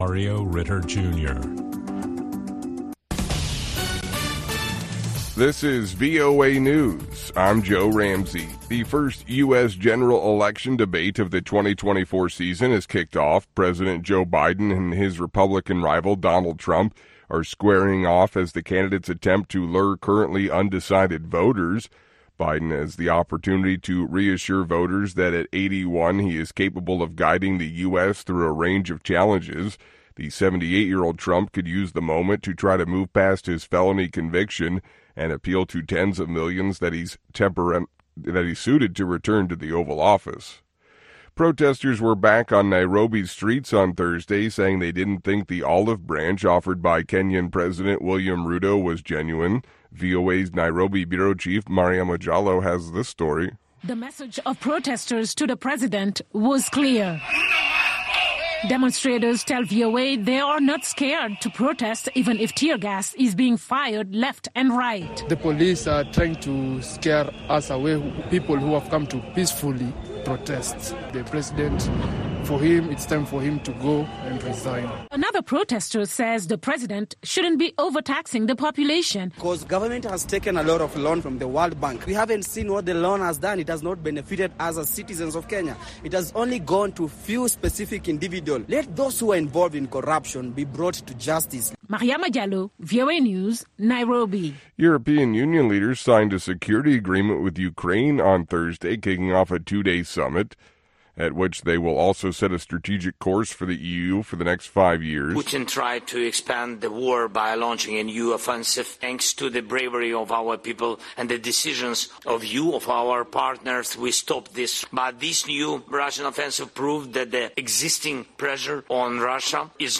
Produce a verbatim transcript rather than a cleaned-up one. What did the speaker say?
Mario Ritter Junior This is V O A News. I'm Joe Ramsey. The first U S general election debate of the twenty twenty-four season is kicked off. President Joe Biden and his Republican rival Donald Trump are squaring off as the candidates attempt to lure currently undecided voters. Biden has the opportunity to reassure voters that at eighty-one he is capable of guiding the U S through a range of challenges. The seventy-eight-year-old Trump could use the moment to try to move past his felony conviction and appeal to tens of millions that he's temper- that he's suited to return to the Oval Office. Protesters were back on Nairobi's streets on Thursday, saying they didn't think the olive branch offered by Kenyan President William Ruto was genuine. V O A's Nairobi bureau chief Mariama Jallo has this story. The message of protesters to the president was clear. Demonstrators tell V O A they are not scared to protest even if tear gas is being fired left and right. The police are trying to scare us away, people who have come to peacefully protest. The president, for him, it's time for him to go and resign. Another protester says the president shouldn't be overtaxing the population. Because government has taken a lot of loan from the World Bank. We haven't seen what the loan has done. It has not benefited us as citizens of Kenya. It has only gone to few specific individuals. Let those who are involved in corruption be brought to justice. Mariama Jallo, V O A News, Nairobi. European Union leaders signed a security agreement with Ukraine on Thursday, kicking off a two-day summit, at which they will also set a strategic course for the E U for the next five years. Putin tried to expand the war by launching a new offensive. Thanks to the bravery of our people and the decisions of you, of our partners, we stopped this. But this new Russian offensive proved that the existing pressure on Russia is